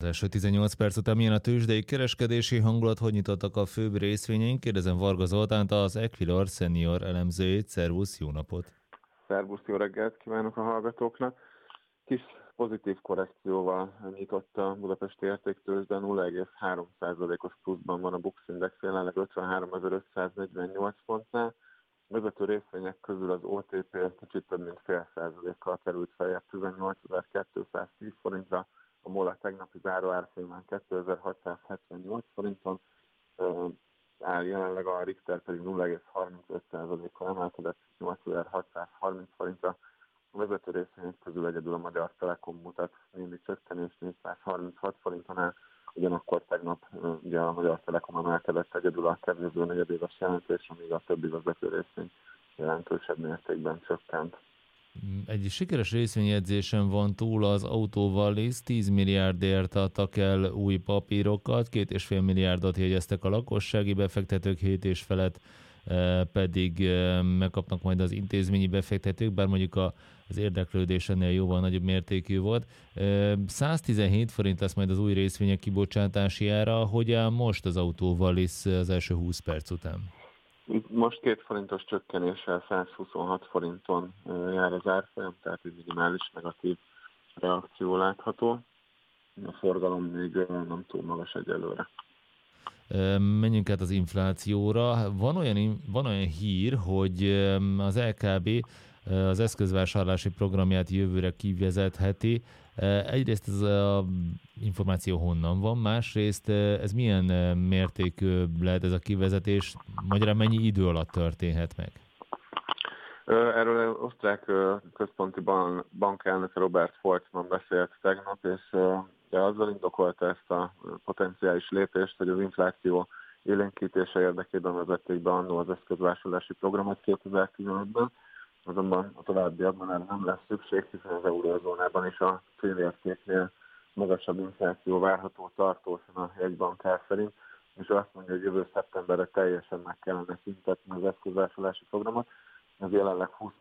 Az első 18 perc után milyen a tőzsdei kereskedési hangulat, hogy nyitottak a főbb részvényeink? Kérdezem Varga Zoltánt, az Equilor senior elemzőjét. Szervusz, jó napot! Szervusz, jó reggelt kívánok a hallgatóknak! Kis pozitív korrekcióval nyitott a budapesti értéktőzsde, 0,3%-os pluszban van a Bux Index, jelenleg 53.548 pontnál. Vezető részvények közül az OTP kicsit több mint fél százalékkal került feljebb 18.210 forintra, a MOL a tegnapi záróárfolyamán 2.678 forinton áll, jelenleg a Richter pedig 0,35%-kal emelkedett 8.630 forintra. A vezető részvények közül egyedül a Magyar Telekom mutat némi csökkenést 436 forinton áll, ugyanakkor tegnap ugye a Magyar Telekom emelkedett egyedül a kedvező negyedéves jelentés, amíg a többi vezető részvény jelentősebb mértékben csökkent. Egy sikeres részvényedzésen van túl az Autovalis, 10 milliárdért adtak el új papírokat, 2,5 milliárdot jegyeztek a lakossági befektetők, 7 felett pedig megkapnak majd az intézményi befektetők, bár mondjuk az érdeklődés ennél jóval nagyobb mértékű volt. 117 forint lesz majd az új részvények kibocsátási ára. Hogy áll most az Autovalis az első 20 perc után? Most 2 forintos csökkenéssel 126 forinton jár az árfolyam, tehát egy minimális negatív reakció látható. A forgalom még nem túl magas egyelőre. Menjünk át az inflációra. Van olyan hír, hogy az LKB az eszközvásárlási programját jövőre kivezetheti. Egyrészt ez az információ honnan van, másrészt ez milyen mértékű lehet ez a kivezetés, magyarán mennyi idő alatt történhet meg? Erről az osztrák központi bank elnöke Robert Foltmann beszélt tegnap, és azzal indokolta ezt a potenciális lépést, hogy az infláció élénkítése érdekében vezették be annól az eszközvásárlási programot 2015-ben, azonban a továbbiakban erre nem lesz szükség, hiszen az eurózónában is a célértéknél magasabb infláció várható tartósan a jegybankár szerint, és azt mondja, hogy jövő szeptemberre teljesen meg kellene szüntetni az eszközvásárlási programot. Ez jelenleg 20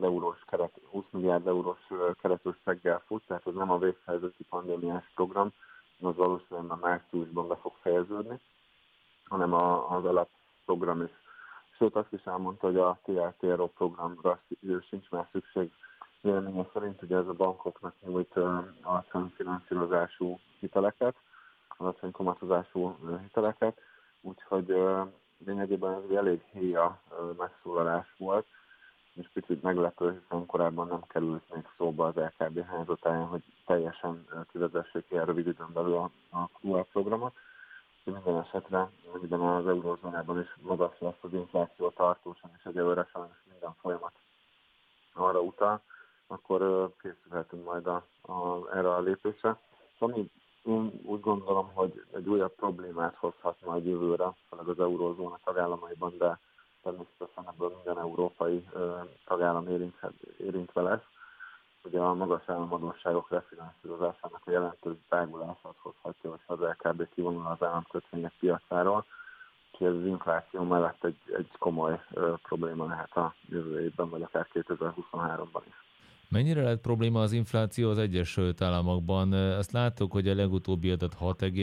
milliárd eurós keretösszeggel fut, tehát ez nem a vészhelyzeti pandémiás program, az valószínűleg már márciusban be fog fejeződni, hanem az alapprogram is. Sőt, azt is elmondta, hogy a TLTRO programra sincs már szükség. Véleménye szerint ugye ez a bankoknak nyújt alacsony finanszírozású hiteleket, alacsony kamatozású hiteleket, úgyhogy lényegében ez egy elég héja megszólalás volt, és picit meglepő, hiszen korábban nem került még szóba az LKB hányzatáján, hogy teljesen kivezessék ilyen rövid időn belül a QA programot. Minden esetre, amiben az eurózónában is magas lesz az infláció tartósan, és egyelőre sajnos minden folyamat arra utal, akkor készülhetünk majd erre a lépésre. Ami én úgy gondolom, hogy egy újabb problémát hozhat majd jövőre, főleg az eurózóna tagállamaiban, de természetesen ebből minden európai tagállam érintve lesz, hogy a magas államadósságok refinanszírozásának a jelentős drágulását hozhatja, hogy az LKB kivonul az államkötvények piacáról, úgyhogy ez az infláció mellett egy komoly probléma lehet a jövő évben, vagy akár 2023-ban is. Mennyire lehet probléma az infláció az Egyesült Államokban? Azt láttuk, hogy a legutóbbi adat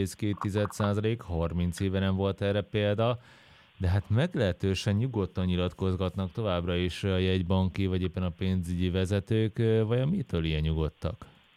6,2%, 30 éve nem volt erre példa, de hát meglehetősen nyugodtan nyilatkozgatnak továbbra is a jegybanki, vagy éppen a pénzügyi vezetők. Vajon mitől ilyen nyugodtak?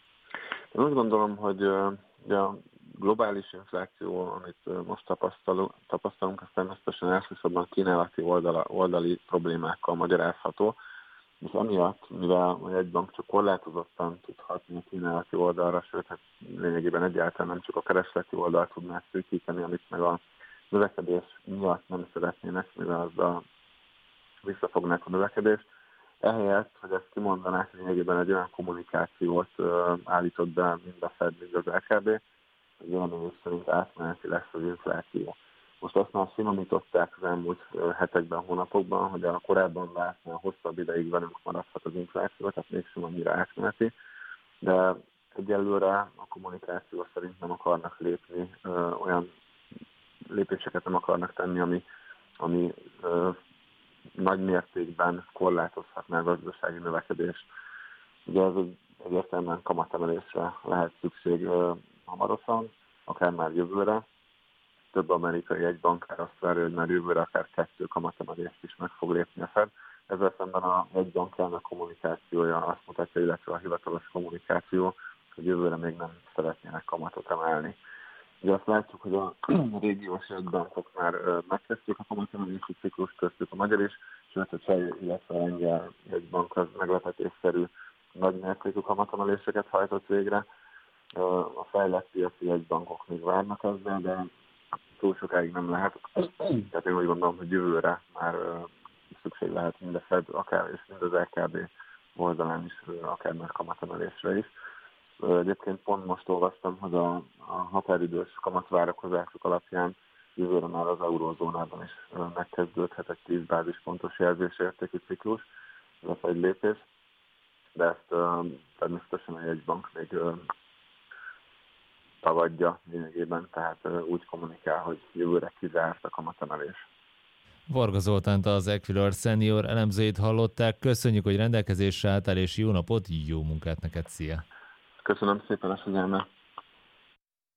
Én úgy gondolom, hogy a globális infláció, amit most tapasztalunk, az természetesen elsősorban kínálati oldali problémákkal magyarázható, és amiatt, mivel a jegybank csak korlátozottan tud hatni a kínálati oldalra, sőt, hát lényegében egyáltalán nem csak a keresleti oldalt tudná szűkíteni, amit meg a növekedés miatt nem szeretnének, mivel azzal visszafognák a növekedést. Ehelyett, hogy ezt kimondanák, lényegében egy olyan kommunikációt állított be mind a Fed, mind az LKB, hogy véleményük szerint átmeneti lesz az infláció. Most azt már finomították az elmúlt hetekben, hónapokban, hogy a korábban vártnál hosszabb ideig velünk maradhat az infláció, tehát mégsem annyira átmeneti, de egyelőre a kommunikáció szerint nem akarnak lépni, olyan lépéseket nem akarnak tenni, ami nagy mértékben korlátozhatná a gazdasági növekedést. Ugye ez egyértelműen kamatemelésre lehet szükség hamarosan, akár már jövőre. Több amerikai jegybankár azt várja, hogy már jövőre akár 2 kamatemelést is meg fog lépni a Fed. Ezzel szemben a jegybankárnak kommunikációja azt mutatja, illetve a hivatalos kommunikáció, hogy jövőre még nem szeretnének kamatot emelni. Ugye azt látjuk, hogy a régiós jegybankok már megkezdték a kamatemelési ciklus, köztük a magyar is, sőt a cseh, illetve a lengyel jegybank az meglepetésszerű nagy mértékű kamatemeléseket hajtott végre. A fejlett piaci jegybankok még várnak ezzel, de túl sokáig nem lehet. Tehát én úgy gondolom, hogy jövőre már szükség lehet mind a Fed, akár és mind az LKB oldalán is, akár már kamatemelésre is. Egyébként pont most olvastam, hogy a határidős kamatvárakozások alapján jövőre már az eurózónában is megkezdődhet egy 10 bázispontos jelzésértékű ciklus, ez egy lépés, de ezt természetesen a jegybank még tagadja lényegében, tehát úgy kommunikál, hogy jövőre kizárt a kamatemelés. Varga Zoltánt, az Equilor Senior elemzőjét hallották. Köszönjük, hogy rendelkezésre álltál, és jó napot, jó munkát neked, szia! Köszönöm szépen a figyelmet!